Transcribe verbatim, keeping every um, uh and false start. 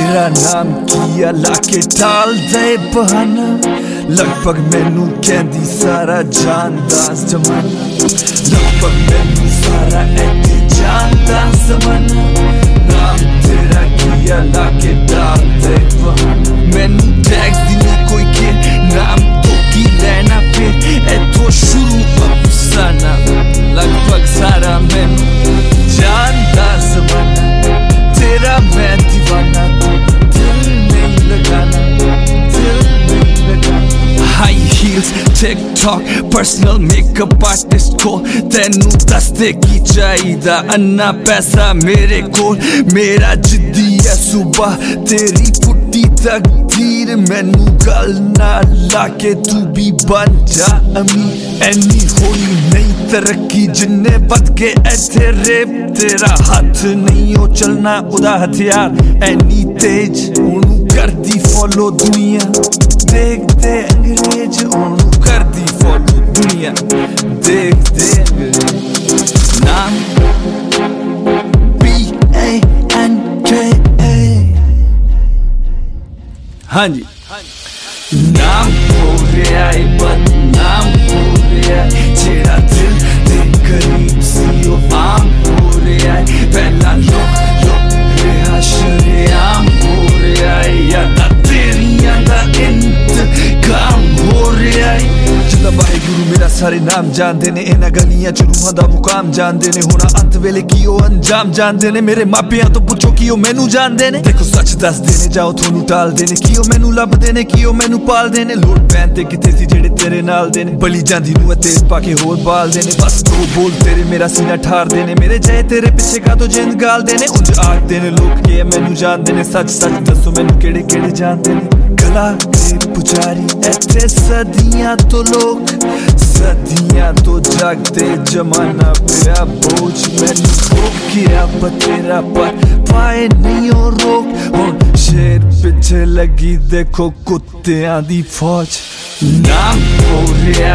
मेरा नाम किया लाके टाल दे बहाना, लगभग मैनू कहंदी सारा जानदा जमाना, लगभग मैनू सारा ऐते जानदा जमाना। नाम तेरा किया लाके टाल दे बहाना, मैनू टैक्स दी नहीं कोई के, नाम तो की लेना फिर ऐतो शुरू अफसाना, लगभग सारा मैनू जानदा जमाना। तेरा मैं दीवाना, तू दिल नहीं लगाना, दिल नहीं लगाना। High heels, TikTok, personal makeup artist को तेनू दसदे की चाहिदा, अन्ना पैसा मेरे कोल, मेरा जिद्दी है सुबह तेरी फुट्टी तकदीर, मैनू गल ना लाके तू भी बन जा अमीर। ऐनी होई नहीं तरक्की जिन्ने बद के ऐथे रेप, तेरा हाथ नहीं हो चलना उदा हथियार, ऐनी तेज ओनू कर दी फॉलो दुनिया, देखते अंग्रेज ओनू कर दी फॉलो दुनिया, देखते अंग्रेज। नाम बी ए एन के ए, हाँ जी। नाम हो रहा है बदनाम हो रहा है, जेड़ा दिल दे करीब सी ओ आम हो रहा है, पहला लोग लोग रहा शरेआम हो रहा है, यादा तेरियां दा इंतकाम हो रहा है। जिंदा वाहिगुरू मेरा सारे नाम जानदे ने, इन्हां गलियां च रूहां दा मुकाम जानदे ने, हुण अंत वेले की ओ अंजाम जानदे ने, मेरे मापियां तो पुछो की ओ मैनू जानदे ने। देखो सच दसदे ने जाओ थोनू टालदे ने, की ओ मैनू लभदे ने, की ओ मैनू पालदे ने, लोड़ पैन ते किथे सी जेड़े तेरे नाल दे ने, बली जांदी नू तेज पाके होर बालदे ने, बस दो बोल तेरे मेरा सीना ठारदे ने, मेरे जय तेरे पिछे का तो जिंद गालदे ने। उंज आखदे ने लोग के मैनू जानदे ने, सच सच दसो मैनू केड़े केड़े जानदे ने। गला के पुजारी ऐथे सदियां तो लोग, सदियां तो जागते जमाना पिया बोझ, मैनू रोकिया बतेरा पर पाए नहीं हो रोक, हुण शेर पिछे लगी देखो कुत्तियां दी फौज। नाम हो रहा